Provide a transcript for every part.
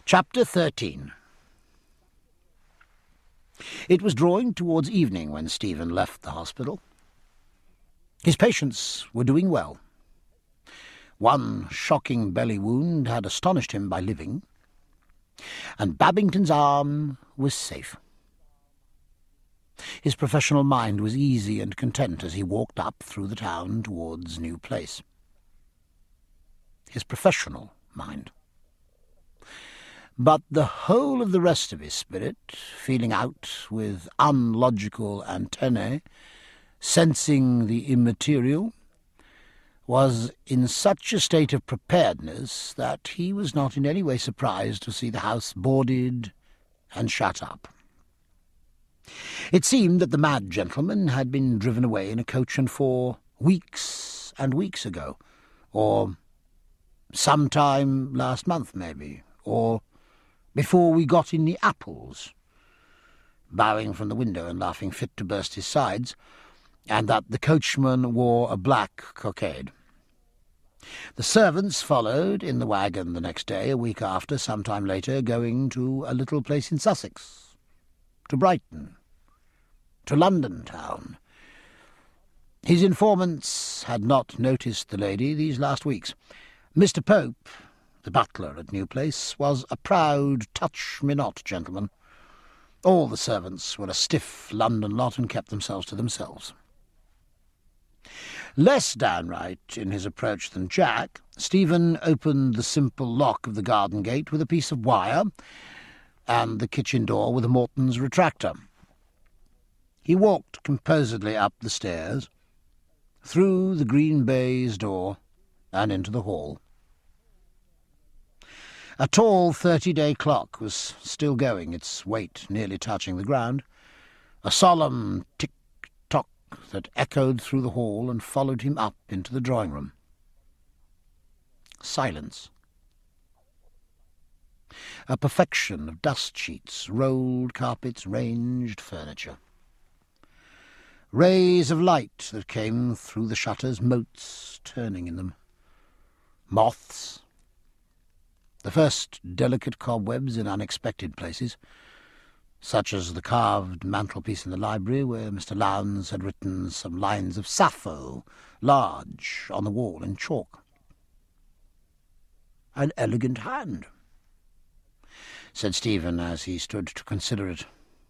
Chapter 13. It was drawing towards evening when Stephen left the hospital. His patients were doing well. One shocking belly wound had astonished him by living, and Babington's arm was safe. His professional mind was easy and content as he walked up through the town towards New Place. His professional mind. But the whole of the rest of his spirit, feeling out with unlogical antennae, sensing the immaterial, was in such a state of preparedness that he was not in any way surprised to see the house boarded and shut up. It seemed that the mad gentleman had been driven away in a coach and four weeks and weeks ago, or sometime last month, maybe, or before we got in the apples, bowing from the window and laughing fit to burst his sides, and that the coachman wore a black cockade. The servants followed in the waggon the next day, a week after, some time later, going to a little place in Sussex, to Brighton, to London town. His informants had not noticed the lady these last weeks. Mr. Pope, the butler at New Place, was a proud touch-me-not gentleman. All the servants were a stiff London lot and kept themselves to themselves. Less downright in his approach than Jack, Stephen opened the simple lock of the garden gate with a piece of wire and the kitchen door with a Morton's retractor. He walked composedly up the stairs, through the green baize door, and into the hall. A tall 30-day clock was still going, its weight nearly touching the ground, a solemn tick-tock that echoed through the hall and followed him up into the drawing-room. Silence. A perfection of dust-sheets, rolled carpets, ranged furniture. Rays of light that came through the shutters, motes turning in them. Moths. The first delicate cobwebs in unexpected places, such as the carved mantelpiece in the library where Mr. Lowndes had written some lines of Sappho, large, on the wall in chalk. An elegant hand, said Stephen as he stood to consider it.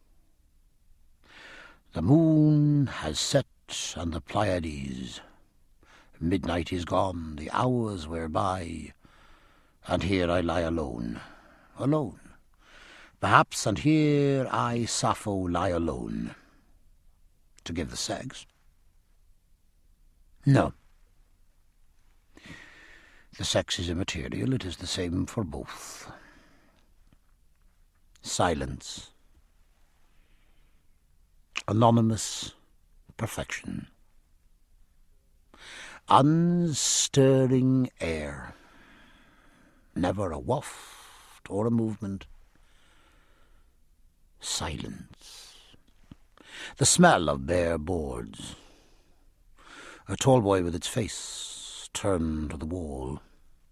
The moon has set on the Pleiades. Midnight is gone, the hours wear by, and here I lie alone, alone. Perhaps, and here I, Sappho, lie alone. To give the sex? No. The sex is immaterial, it is the same for both. Silence. Anonymous perfection. Unstirring air. Never a waft or a movement. Silence. The smell of bare boards. A tall boy with its face turned to the wall.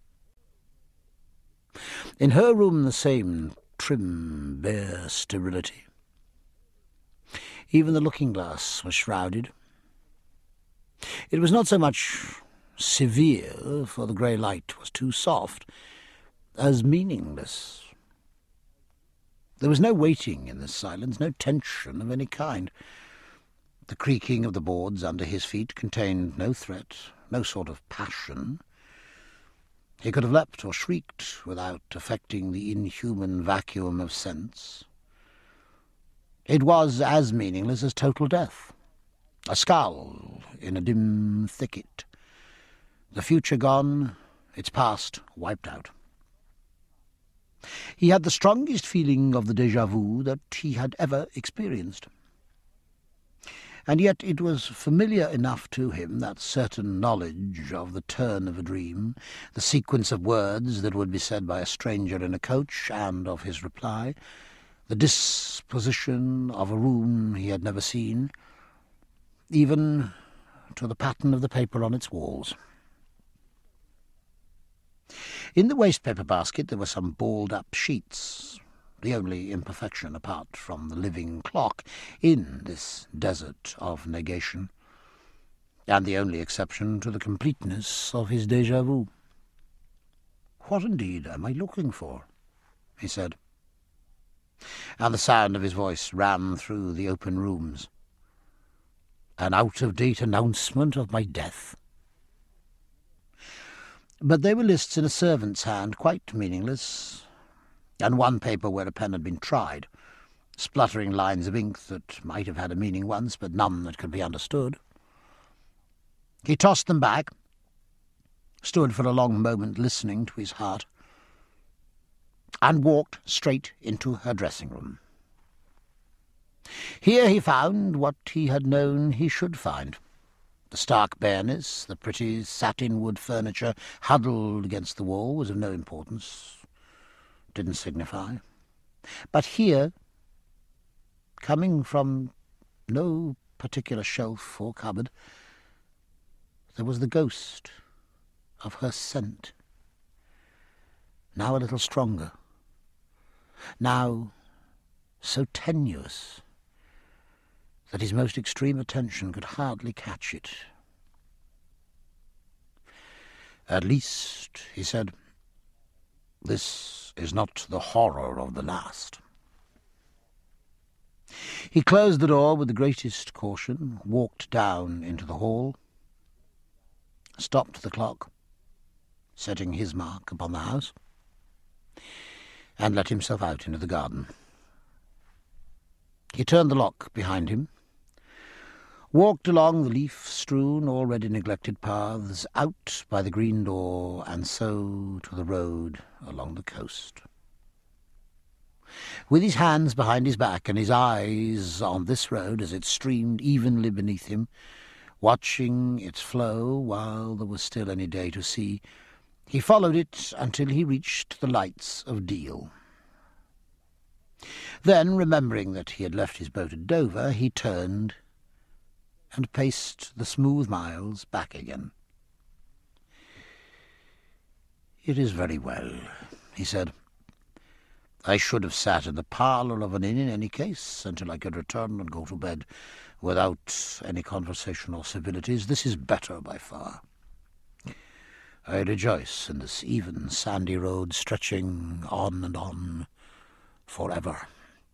In her room the same trim, bare sterility. Even the looking-glass was shrouded. It was not so much severe, for the grey light was too soft, as meaningless. There was no waiting in this silence, no tension of any kind. The creaking of the boards under his feet contained no threat, no sort of passion. He could have leapt or shrieked without affecting the inhuman vacuum of sense. It was as meaningless as total death, a skull in a dim thicket, the future gone, its past wiped out. He had the strongest feeling of the déjà vu that he had ever experienced. And yet it was familiar enough to him, that certain knowledge of the turn of a dream, the sequence of words that would be said by a stranger in a coach, and of his reply, the disposition of a room he had never seen, even to the pattern of the paper on its walls. In the waste-paper basket there were some balled-up sheets, the only imperfection apart from the living clock in this desert of negation, and the only exception to the completeness of his déjà vu. "What indeed am I looking for?" he said, and the sound of his voice ran through the open rooms. "An out-of-date announcement of my death?" But they were lists in a servant's hand, quite meaningless, and one paper where a pen had been tried, spluttering lines of ink that might have had a meaning once, but none that could be understood. He tossed them back, stood for a long moment listening to his heart, and walked straight into her dressing-room. Here he found what he had known he should find. The stark bareness, the pretty satin-wood furniture huddled against the wall was of no importance, didn't signify. But here, coming from no particular shelf or cupboard, there was the ghost of her scent, now a little stronger, now so tenuous that his most extreme attention could hardly catch it. "At least," he said, "this is not the horror of the last." He closed the door with the greatest caution, walked down into the hall, stopped the clock, setting his mark upon the house, and let himself out into the garden. He turned the lock behind him, walked along the leaf-strewn, already neglected paths, out by the green door, and so to the road along the coast. With his hands behind his back and his eyes on this road as it streamed evenly beneath him, watching its flow while there was still any day to see, he followed it until he reached the lights of Deal. Then, remembering that he had left his boat at Dover, he turned and paced the smooth miles back again. "It is very well," he said. "I should have sat in the parlour of an inn in any case until I could return and go to bed without any conversation or civilities. This is better by far. I rejoice in this even, sandy road stretching on and on forever."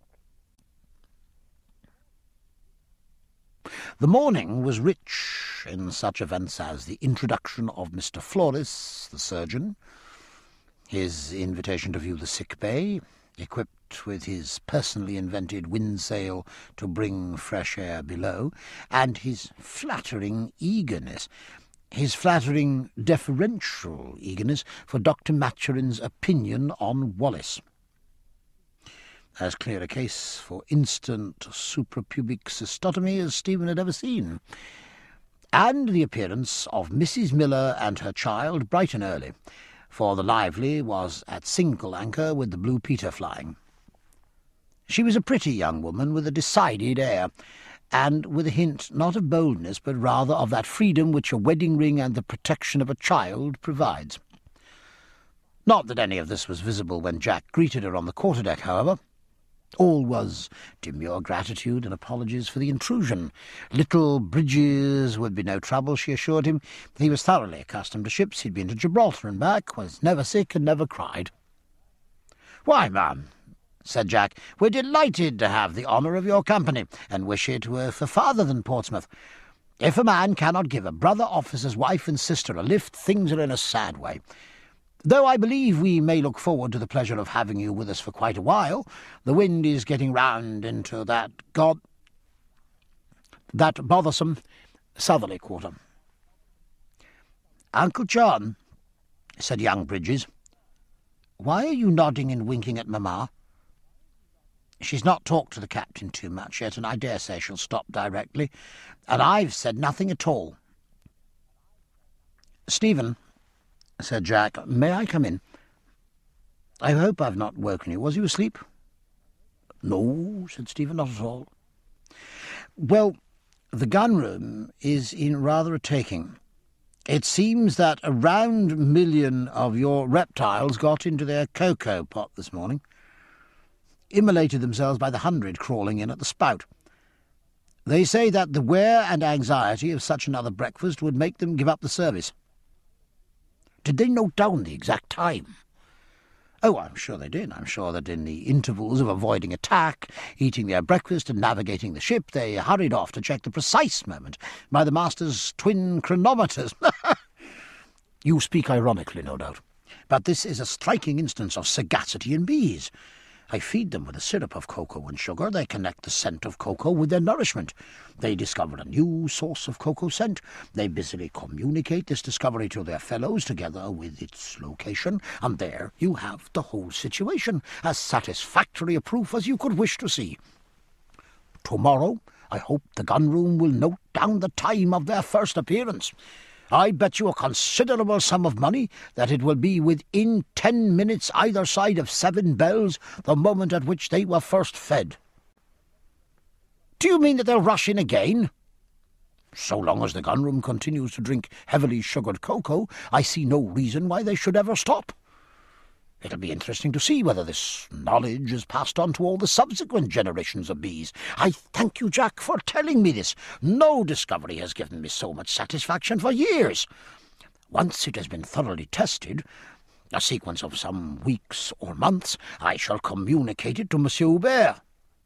The morning was rich in such events as the introduction of Mr. Flores, the surgeon, his invitation to view the sick bay, equipped with his personally invented windsail to bring fresh air below, and his flattering eagerness, his flattering deferential eagerness for Dr. Maturin's opinion on Wallace. As clear a case for instant suprapubic cystotomy as Stephen had ever seen, and the appearance of Mrs. Miller and her child bright and early, for the Lively was at single anchor with the Blue Peter flying. She was a pretty young woman with a decided air, and with a hint not of boldness but rather of that freedom which a wedding ring and the protection of a child provides. Not that any of this was visible when Jack greeted her on the quarter-deck, however. All was demure gratitude and apologies for the intrusion. Little bridges would be no trouble, she assured him. He was thoroughly accustomed to ships. He'd been to Gibraltar and back, was never sick and never cried. "Why, ma'am," said Jack, "we're delighted to have the honour of your company, and wish it were for farther than Portsmouth. If a man cannot give a brother officer's wife and sister a lift, things are in a sad way. Though I believe we may look forward to the pleasure of having you with us for quite a while. The wind is getting round into that bothersome southerly quarter." "Uncle John," said young Bridges, "why are you nodding and winking at Mamma?" "She's not talked to the captain too much yet, and I dare say she'll stop directly, and I've said nothing at all." "Stephen," said Jack, "may I come in? I hope I've not woken you. Was you asleep?" "No," said Stephen, "not at all." "Well, the gun-room is in rather a taking. It seems that a round million of your reptiles got into their cocoa pot this morning. Immolated themselves by the hundred crawling in at the spout. They say that the wear and anxiety of such another breakfast would make them give up the service. Did they note down the exact time? Oh, I'm sure they did. I'm sure that in the intervals of avoiding attack, eating their breakfast and navigating the ship, they hurried off to check the precise moment by the master's twin chronometers. You speak ironically, no doubt. But this is a striking instance of sagacity in bees. I feed them with a syrup of cocoa and sugar. They connect the scent of cocoa with their nourishment. They discover a new source of cocoa scent. They busily communicate this discovery to their fellows, together with its location, and there you have the whole situation, as satisfactory a proof as you could wish to see. Tomorrow, I hope the gun-room will note down the time of their first appearance. I bet you a considerable sum of money that it will be within 10 minutes either side of 7 bells, the moment at which they were first fed. Do you mean that they'll rush in again? So long as the gun-room continues to drink heavily sugared cocoa, I see no reason why they should ever stop. It'll be interesting to see whether this knowledge is passed on to all the subsequent generations of bees. I thank you, Jack, for telling me this. No discovery has given me so much satisfaction for years. Once it has been thoroughly tested, a sequence of some weeks or months, I shall communicate it to Monsieur Hubert.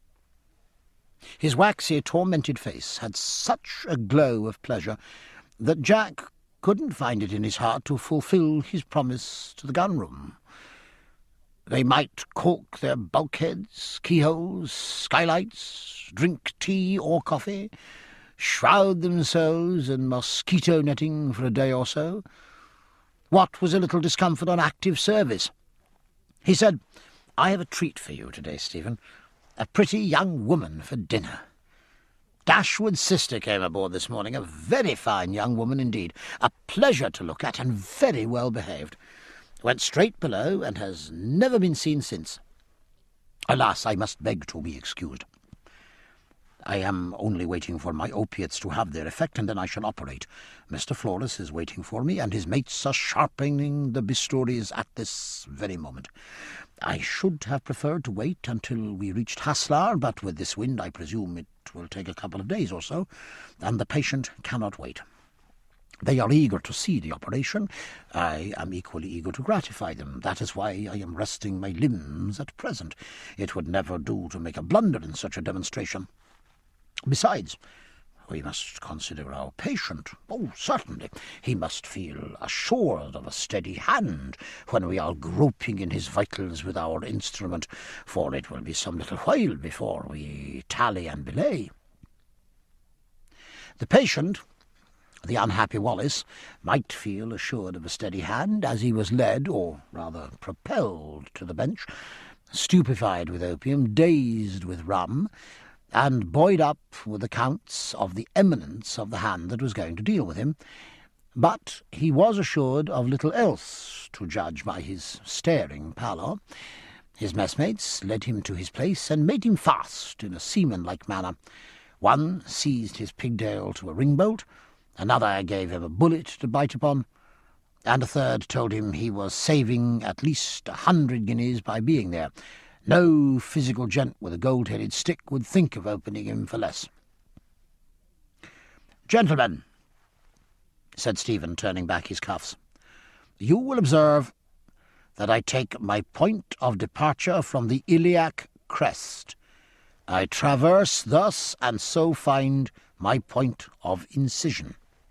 His waxy, tormented face had such a glow of pleasure that Jack couldn't find it in his heart to fulfil his promise to the gun-room. They might caulk their bulkheads, keyholes, skylights, drink tea or coffee, shroud themselves in mosquito netting for a day or so. What was a little discomfort on active service? He said, "I have a treat for you today, Stephen. A pretty young woman for dinner. Dashwood's sister came aboard this morning, a very fine young woman indeed, a pleasure to look at and very well behaved. Went straight below and has never been seen since. Alas, I must beg to be excused. I am only waiting for my opiates to have their effect, and then I shall operate. Mr. Flores is waiting for me, and his mates are sharpening the bistouries at this very moment. I should have preferred to wait until we reached Haslar, but with this wind I presume it will take a couple of days or so, and the patient cannot wait. They are eager to see the operation. I am equally eager to gratify them. That is why I am resting my limbs at present. It would never do to make a blunder in such a demonstration. Besides, we must consider our patient. Oh, certainly. He must feel assured of a steady hand when we are groping in his vitals with our instrument, for it will be some little while before we tally and belay. The patient, the unhappy Wallace, might feel assured of a steady hand as he was led, or rather propelled, to the bench, stupefied with opium, dazed with rum, and buoyed up with accounts of the eminence of the hand that was going to deal with him. But he was assured of little else, to judge by his staring pallor. His messmates led him to his place and made him fast in a seaman-like manner. One seized his pigtail to a ring-bolt, another gave him a bullet to bite upon, and a third told him he was saving at least 100 guineas by being there. No physical gent with a gold-headed stick would think of opening him for less. "Gentlemen," said Stephen, turning back his cuffs, "you will observe that I take my point of departure from the iliac crest. I traverse thus, and so find my point of incision."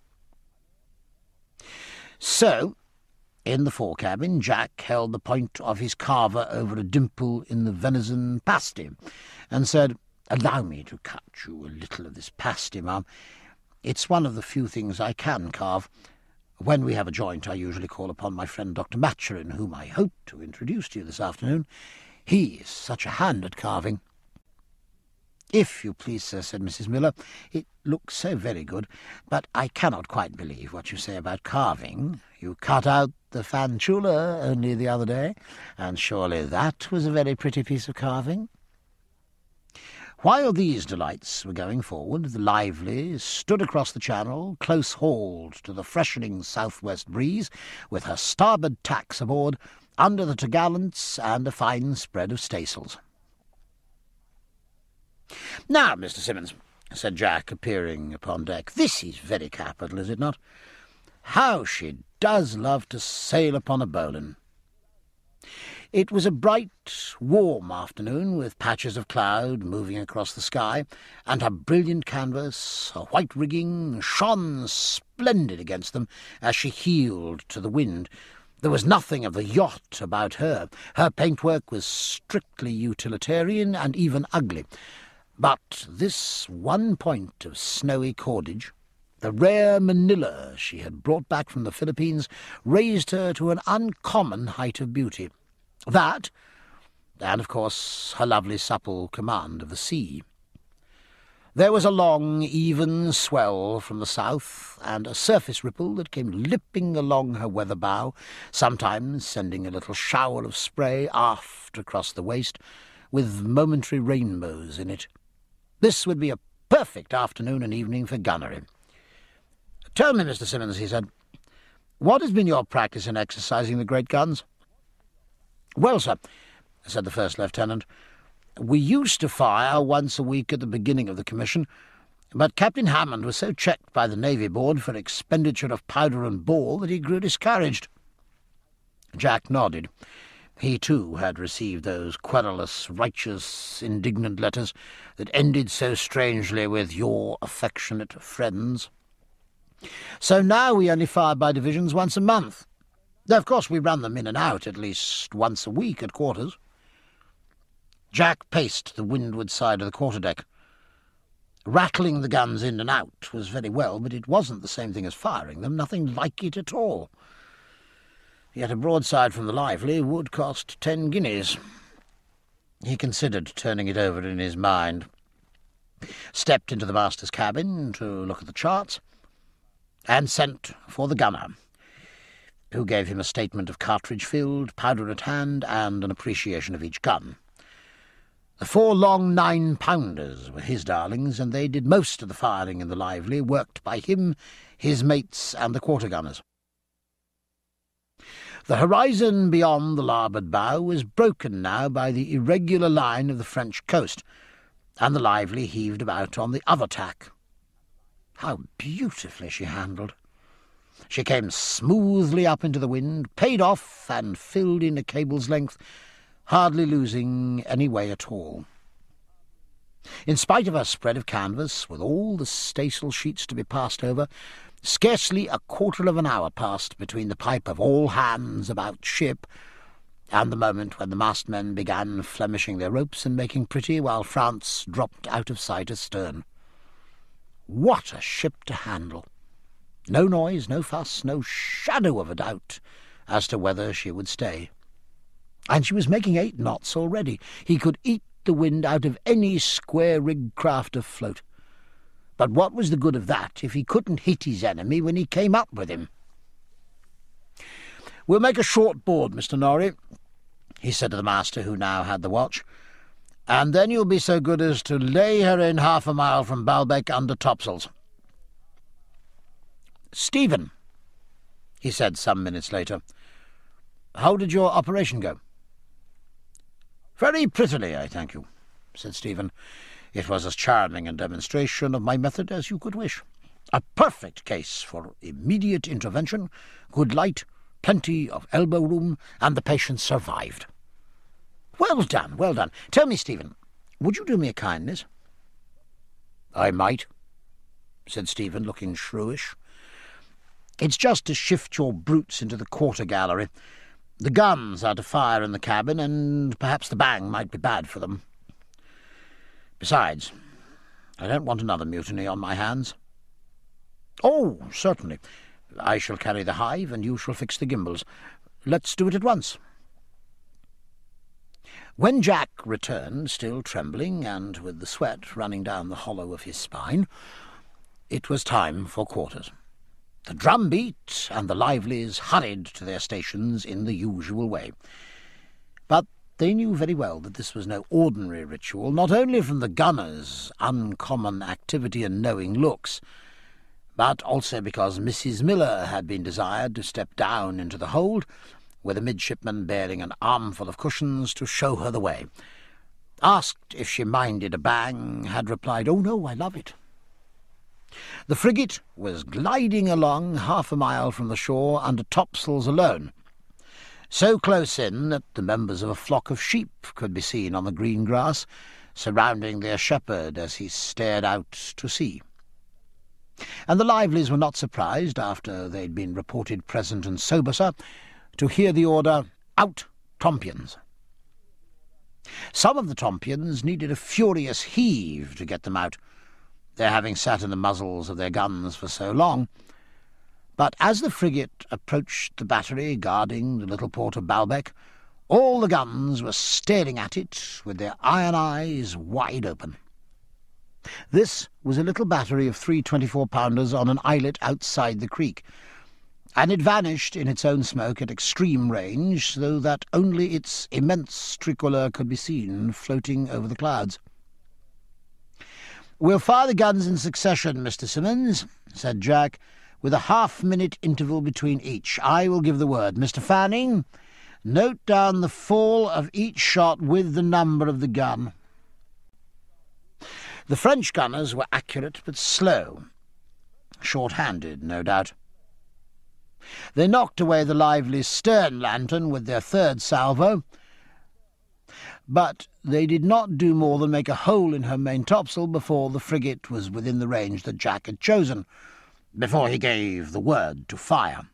So, in the fore-cabin, Jack held the point of his carver over a dimple in the venison pasty, and said, "Allow me to cut you a little of this pasty, ma'am. It's one of the few things I can carve. When we have a joint, I usually call upon my friend Dr. Maturin, whom I hope to introduce to you this afternoon. He is such a hand at carving." "If you please, sir," said Mrs. Miller, "it looks so very good, but I cannot quite believe what you say about carving. You cut out the Fanciulla only the other day, and surely that was a very pretty piece of carving." While these delights were going forward, the Lively stood across the channel, close-hauled to the freshening south-west breeze, with her starboard tacks aboard, under the topgallants and a fine spread of staysails. "Now, Mr. Simmons," said Jack, appearing upon deck, "this is very capital, is it not? How she does love to sail upon a bowline." It was a bright, warm afternoon, with patches of cloud moving across the sky, and her brilliant canvas, her white rigging, shone splendid against them as she heeled to the wind. There was nothing of the yacht about her. Her paintwork was strictly utilitarian and even ugly. But this one point of snowy cordage, the rare Manila she had brought back from the Philippines, raised her to an uncommon height of beauty. That, and of course her lovely supple command of the sea. There was a long, even swell from the south, and a surface ripple that came lipping along her weather bow, sometimes sending a little shower of spray aft across the waist, with momentary rainbows in it. This would be a perfect afternoon and evening for gunnery. "Tell me, Mr. Simmons," he said, "what has been your practice in exercising the great guns?" "Well, sir," said the first lieutenant, "we used to fire once a week at the beginning of the commission, but Captain Hammond was so checked by the Navy Board for expenditure of powder and ball that he grew discouraged." Jack nodded. He, too, had received those querulous, righteous, indignant letters that ended so strangely with "your affectionate friends." "So now we only fire by divisions once a month. Of course we run them in and out at least once a week at quarters." Jack paced the windward side of the quarter-deck. Rattling the guns in and out was very well, but it wasn't the same thing as firing them, nothing like it at all. Yet a broadside from the Lively would cost 10 guineas. He considered turning it over in his mind, stepped into the master's cabin to look at the charts, and sent for the gunner, who gave him a statement of cartridge filled, powder at hand, and an appreciation of each gun. The 4 long 9-pounders were his darlings, and they did most of the firing in the Lively, worked by him, his mates, and the quarter-gunners. The horizon beyond the larboard bow was broken now by the irregular line of the French coast, and the Lively heaved about on the other tack. How beautifully she handled! She came smoothly up into the wind, paid off, and filled in a cable's length, hardly losing any way at all. In spite of her spread of canvas, with all the staysail sheets to be passed over, scarcely a quarter of an hour passed between the pipe of "all hands about ship" and the moment when the mastmen began flemishing their ropes and making pretty, while France dropped out of sight astern. What a ship to handle! No noise, no fuss, no shadow of a doubt as to whether she would stay. And she was making 8 knots already. He could eat the wind out of any square-rigged craft afloat. But what was the good of that if he couldn't hit his enemy when he came up with him? "We'll make a short board, Mr. Norrie," he said to the master, who now had the watch, "and then you'll be so good as to lay her in 1/2 a mile from Baalbek under topsails." "Stephen," he said some minutes later, "how did your operation go?" "Very prettily, I thank you," said Stephen. "It was as charming a demonstration of my method as you could wish. A perfect case for immediate intervention, good light, plenty of elbow room, and the patient survived." "Well done, well done. Tell me, Stephen, would you do me a kindness?" "I might," said Stephen, looking shrewish. "It's just to shift your brutes into the quarter-gallery. The guns are to fire in the cabin, and perhaps the bang might be bad for them. Besides, I don't want another mutiny on my hands." "Oh, certainly. I shall carry the hive, and you shall fix the gimbals. Let's do it at once." When Jack returned, still trembling, and with the sweat running down the hollow of his spine, it was time for quarters. The drum beat, and the Livelies hurried to their stations in the usual way. But They knew very well that this was no ordinary ritual, not only from the gunners' uncommon activity and knowing looks, but also because Mrs. Miller had been desired to step down into the hold, with a midshipman bearing an armful of cushions to show her the way. Asked if she minded a bang, had replied, "Oh, no, I love it." The frigate was gliding along 1/2 mile from the shore under topsails alone, so close in that the members of a flock of sheep could be seen on the green grass, surrounding their shepherd as he stared out to sea. And the Livelies were not surprised, after they'd been reported present and sober, sir, to hear the order, "Out, tompions." Some of the tompions needed a furious heave to get them out, their having sat in the muzzles of their guns for so long. But as the frigate approached the battery guarding the little port of Baalbec, all the guns were staring at it with their iron eyes wide open. This was a little battery of 3 24-pounders on an islet outside the creek, and it vanished in its own smoke at extreme range, so that only its immense tricolour could be seen floating over the clouds. "We'll fire the guns in succession, Mr. Simmons," said Jack, "with a 1/2-minute interval between each. I will give the word. Mr. Fanning, note down the fall of each shot with the number of the gun." The French gunners were accurate but slow, short-handed, no doubt. They knocked away the Lively stern lantern with their 3rd salvo, but they did not do more than make a hole in her main topsail before the frigate was within the range that Jack had chosen, before he gave the word to fire.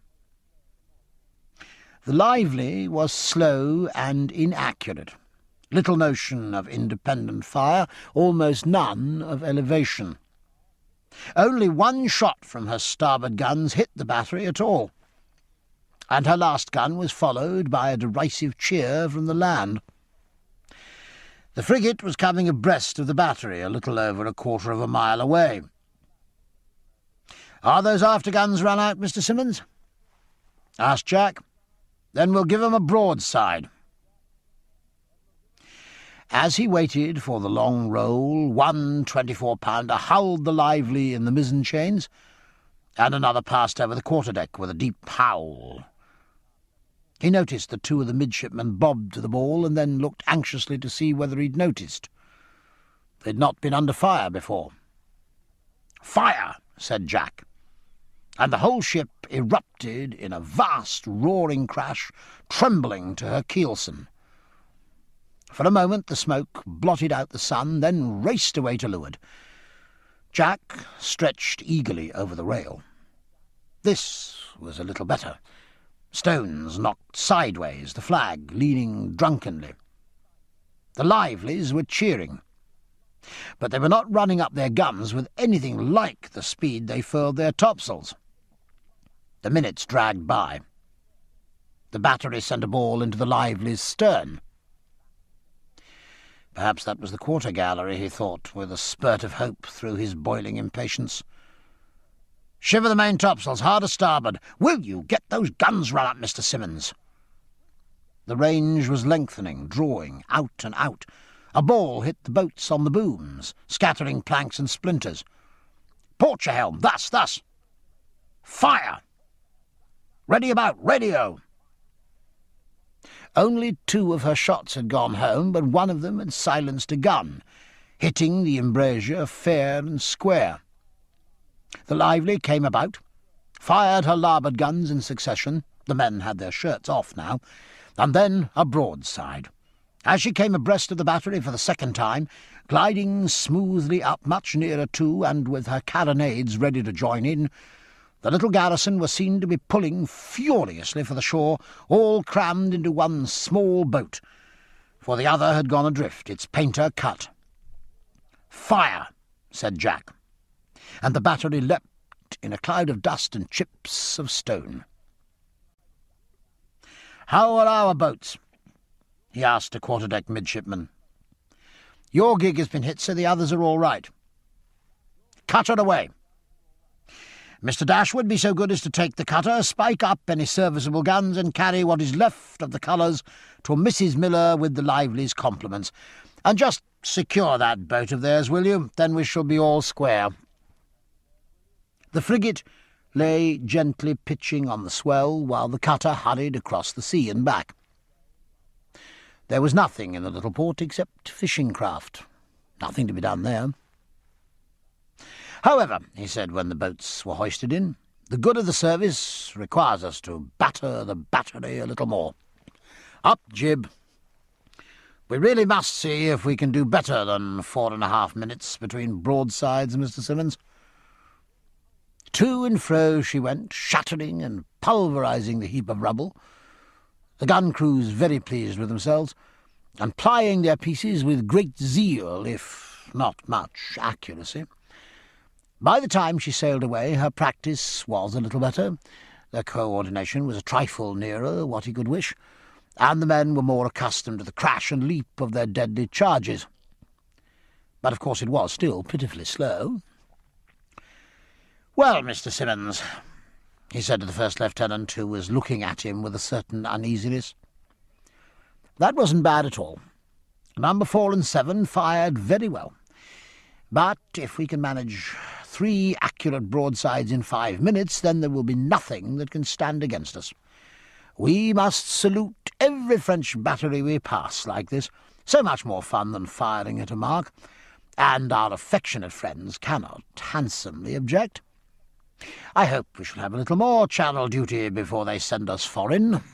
The Lively was slow and inaccurate. Little notion of independent fire, almost none of elevation. Only 1 shot from her starboard guns hit the battery at all, and her last gun was followed by a derisive cheer from the land. The frigate was coming abreast of the battery, a little over 1/4 mile away. "Are those afterguns run out, Mr. Simmons?" asked Jack. "Then we'll give 'em a broadside." As he waited for the long roll, 1 24-pounder hulled the Lively in the mizzen chains, and another passed over the quarterdeck with a deep howl. He noticed that 2 of the midshipmen bobbed to the ball and then looked anxiously to see whether he'd noticed. They'd not been under fire before. "Fire!" said Jack, and the whole ship erupted in a vast roaring crash, trembling to her keelson. For a moment the smoke blotted out the sun, then raced away to leeward. Jack stretched eagerly over the rail. This was a little better. Stones knocked sideways, the flag leaning drunkenly. The Livelies were cheering, but they were not running up their guns with anything like the speed they furled their topsails. The minutes dragged by. The battery sent a ball into the Lively's stern. Perhaps that was the quarter-gallery, he thought, with a spurt of hope through his boiling impatience. "Shiver the main topsails, hard a starboard. Will you get those guns run up, Mr. Simmons?" The range was lengthening, drawing, out and out. A ball hit the boats on the booms, scattering planks and splinters. "Port your helm, thus, thus! Fire! Ready about, radio!" Only 2 of her shots had gone home, but one of them had silenced a gun, hitting the embrasure fair and square. The Lively came about, fired her larboard guns in succession — the men had their shirts off now — and then a broadside. As she came abreast of the battery for the 2nd time, gliding smoothly up much nearer to, and with her carronades ready to join in, the little garrison were seen to be pulling furiously for the shore, all crammed into one small boat, for the other had gone adrift, its painter cut. "Fire!" said Jack, and the battery leapt in a cloud of dust and chips of stone. "How are our boats?" he asked a quarterdeck midshipman. "Your gig has been hit, so the others are all right." "Cut her away." Mr. Dashwood, be so good as to take the cutter, spike up any serviceable guns, and carry what is left of the colours to Mrs. Miller with the Lively's compliments. And just secure that boat of theirs, will you? Then we shall be all square." The frigate lay gently pitching on the swell while the cutter hurried across the sea and back. There was nothing in the little port except fishing craft. Nothing to be done there. "However," he said when the boats were hoisted in, "the good of the service requires us to batter the battery a little more. Up jib. We really must see if we can do better than 4.5 minutes between broadsides, Mr. Simmons." To and fro she went, shattering and pulverising the heap of rubble, the gun crews very pleased with themselves, and plying their pieces with great zeal, if not much accuracy. By the time she sailed away, her practice was a little better, their co-ordination was a trifle nearer what he could wish, and the men were more accustomed to the crash and leap of their deadly charges. But of course it was still pitifully slow. "Well, Mr. Simmons," he said to the first lieutenant, who was looking at him with a certain uneasiness, "that wasn't bad at all. Number 4 and 7 fired very well. But if we can manage 3 accurate broadsides in 5 minutes, then there will be nothing that can stand against us. We must salute every French battery we pass like this. So much more fun than firing at a mark, and our affectionate friends cannot handsomely object. I hope we shall have a little more Channel duty before they send us foreign."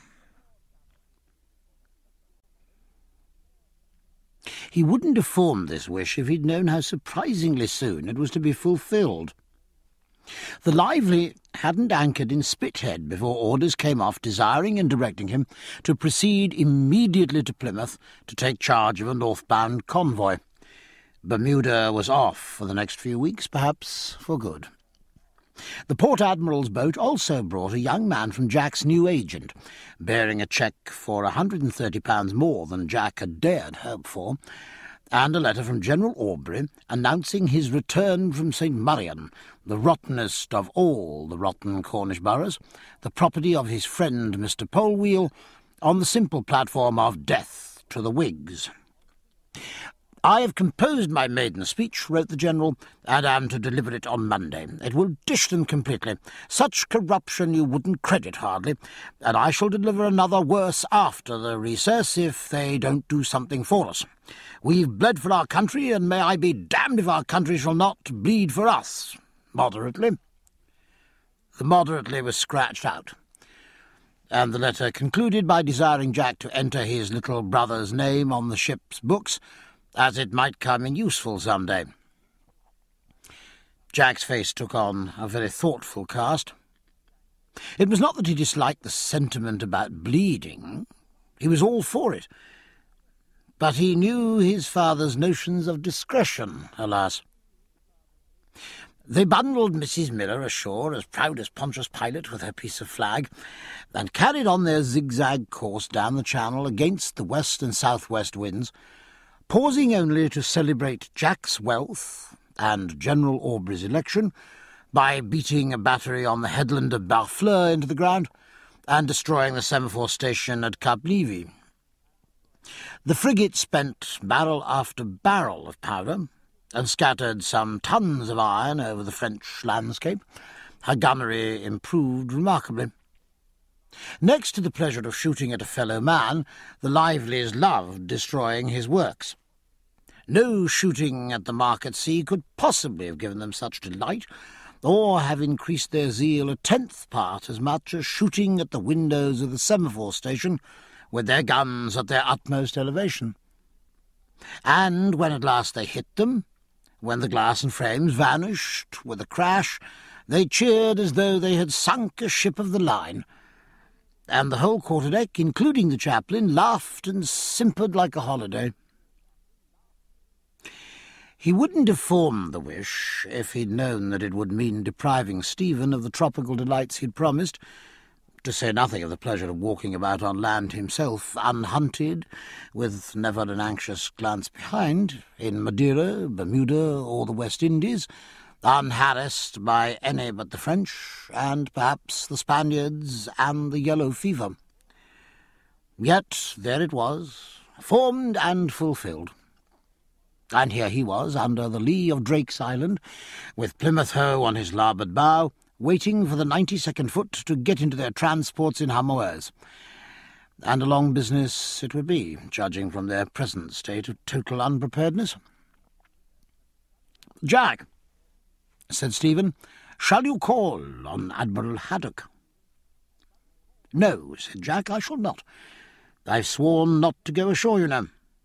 He wouldn't have formed this wish if he'd known how surprisingly soon it was to be fulfilled. The Lively hadn't anchored in Spithead before orders came off desiring and directing him to proceed immediately to Plymouth to take charge of a northbound convoy. Bermuda was off for the next few weeks, perhaps for good. The Port Admiral's boat also brought a young man from Jack's new agent, bearing a cheque for £130 more than Jack had dared hope for, and a letter from General Aubrey announcing his return from St. Muryan, the rottenest of all the rotten Cornish boroughs, the property of his friend Mr. Polwheel, on the simple platform of death to the Whigs. "I have composed my maiden speech," wrote the General, "and am to deliver it on Monday. It will dish them completely. Such corruption you wouldn't credit hardly, and I shall deliver another worse after the recess if they don't do something for us. We've bled for our country, and may I be damned if our country shall not bleed for us. Moderately." The moderately was scratched out, and the letter concluded by desiring Jack to enter his little brother's name on the ship's books, as it might come in useful some day. Jack's face took on a very thoughtful cast. It was not that he disliked the sentiment about bleeding. He was all for it. But he knew his father's notions of discretion, alas. They bundled Mrs. Miller ashore, as proud as Pontius Pilate with her piece of flag, and carried on their zigzag course down the Channel against the west and south-west winds, pausing only to celebrate Jack's wealth and General Aubrey's election by beating a battery on the headland of Barfleur into the ground and destroying the semaphore station at Cap Levy. The frigate spent barrel after barrel of powder and scattered some tons of iron over the French landscape. Her gunnery improved remarkably. Next to the pleasure of shooting at a fellow man, the Livelies loved destroying his works. No shooting at the mark at sea could possibly have given them such delight, or have increased their zeal a 10th part as much as shooting at the windows of the semaphore station, with their guns at their utmost elevation. And when at last they hit them, when the glass and frames vanished with a crash, they cheered as though they had sunk a ship of the line, and the whole quarter-deck, including the chaplain, laughed and simpered like a holiday. He wouldn't have formed the wish if he'd known that it would mean depriving Stephen of the tropical delights he'd promised, to say nothing of the pleasure of walking about on land himself, unhunted, with never an anxious glance behind, in Madeira, Bermuda, or the West Indies, unharassed by any but the French, and perhaps the Spaniards and the yellow fever. Yet there it was, formed and fulfilled. And here he was, under the lee of Drake's Island, with Plymouth Hoe on his larboard bow, waiting for the 92nd Foot to get into their transports in Hamoaze. And a long business it would be, judging from their present state of total unpreparedness. "Jack," said Stephen, "shall you call on Admiral Haddock?" "No," said Jack, "I shall not. I've sworn not to go ashore, you know."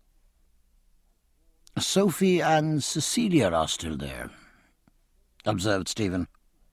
"Sophie and Cecilia are still there," observed Stephen.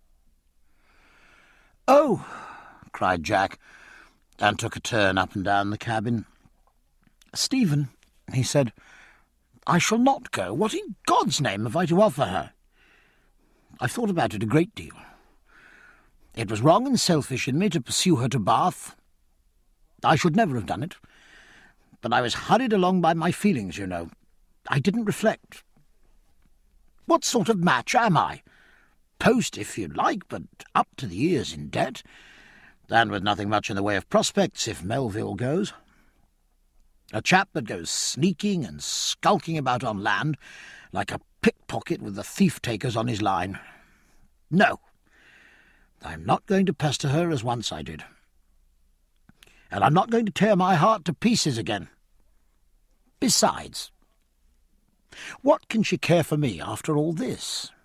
"Oh!" cried Jack, and took a turn up and down the cabin. "Stephen," he said, "I shall not go. What in God's name have I to offer her? I've thought about it a great deal. It was wrong and selfish in me to pursue her to Bath. I should never have done it. But I was hurried along by my feelings, you know. I didn't reflect. What sort of match am I? Post, if you like, but up to the ears in debt, and with nothing much in the way of prospects if Melville goes. A chap that goes sneaking and skulking about on land like a pickpocket with the thief-takers on his line. No, I'm not going to pester her as once I did. And I'm not going to tear my heart to pieces again. Besides, what can she care for me after all this?